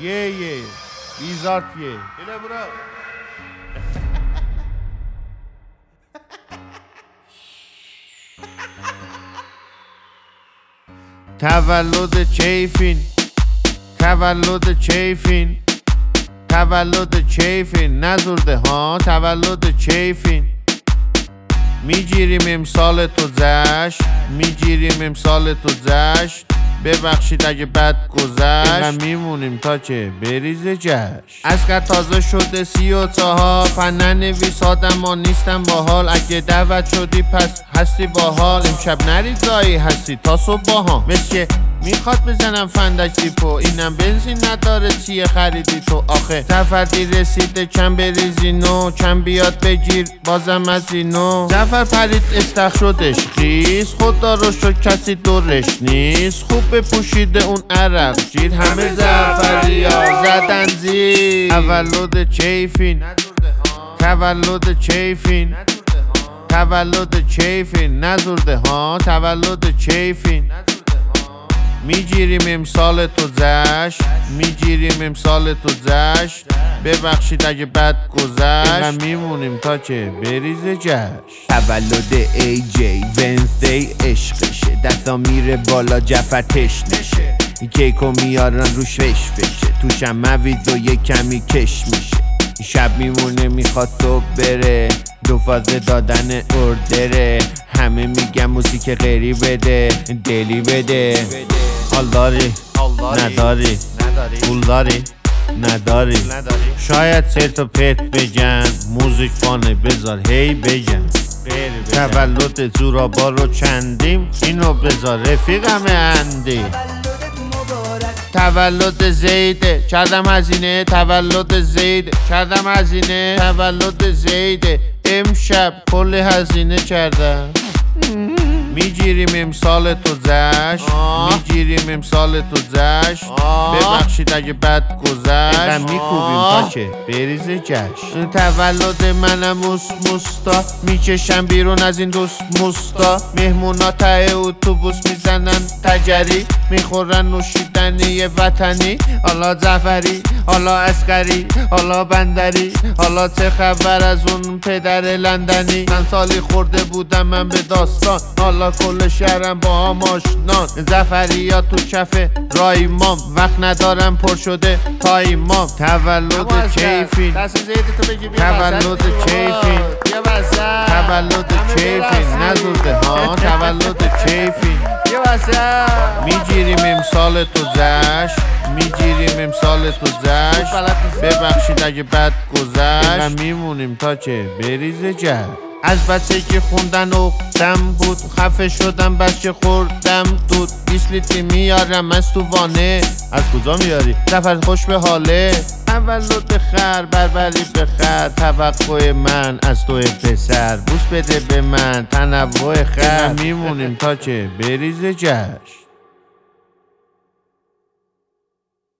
ye بیزارت ye Öyle bro. تولد چیفین تولد چیفین تولد چیفین نزرده ها تولد چیفین میگیریم امسال تو جشن میگیریم امسال تو جشن ببخشید اگه بد گذشت میمونیم تا که بریزه جشن اسکر تازه شده 34 پنه نویس آدم ما نیستم باحال اگه دعوت شدی پس هستی باحال امشب نرید دایی هستی تا صبح باها مثل میخواد بزنم فندک دیپو اینم بنزین نداره چیه خریدی تو آخه زفردی رسیده کم بریزی نو کم بیاد بگیر بازم از اینو زفر پرید استخ شدش خیز خدا رو شد کسی دورش نیست خوب بپوشیده اون عرق جیر همه زفری ها زدن زیر تولد چیفین تولد چیفین تولد چیفین نزرده ها تولد چیفین میگیریم امسال تو جشن میگیریم امسال تو جشن ببخشید اگه بد گذشت میمونیم تا که بریزه جشن تولد ای جی ونزدی عشقشه دستا میره بالا جفر تشنشه کیکو میارن روش فشه توشم مویز و یه کمی کش میشه شب میمونه میخواد صبح بره دو فازه دادن اردره همه میگن موسیقی غیری بده دلی بده حال داری نداری پول داری نداری شاید سرت و پرت بگن موزیک فانه بذار هی بگن تولد زورابا رو چندیم اینو بذار رفیقم اندی تولد زیده کردم هزینه تولد زیده کردم هزینه تولد زیده امشب کلی هزینه کردم میگیریم امسال تو جشن میگیریم امسال تو جشن ببخشید اگه بد گذشت میکوبیم تا که بریزه جشن تولد منم موستا میکشم بیرون از این دوست مستا مهمونا ته اتوبوس میزنن تجری میخورن نوشیدنی وطنی حالا زفری حالا اسکری حالا بندری حالا چه خبر از اون پدر لندنی من سالی خورده بودم من به داستان حالا کل شهرم با هم آشنان زفری یا تو کف رایمام وقت ندارم پر شده تایمام تولد چیفین تولد چیفین تولد چیفین نزرده ها تولد چیفین میگیریم امسال تو جشن میگیریم امسال تو جشن ببخشید اگه بد گذشت میمونیم تا که بریزه جشن از بچه که خوندن اختم بود خفه شدم بچه خوردم دود 20 لیتری میارم از تو وانه از کجا میاری؟ سفر خوش به حاله تولد بخیر بربری بخیر توقع من از تو پسر بوس بده به من تنوع خیر میمونیم تا که بریزه جشن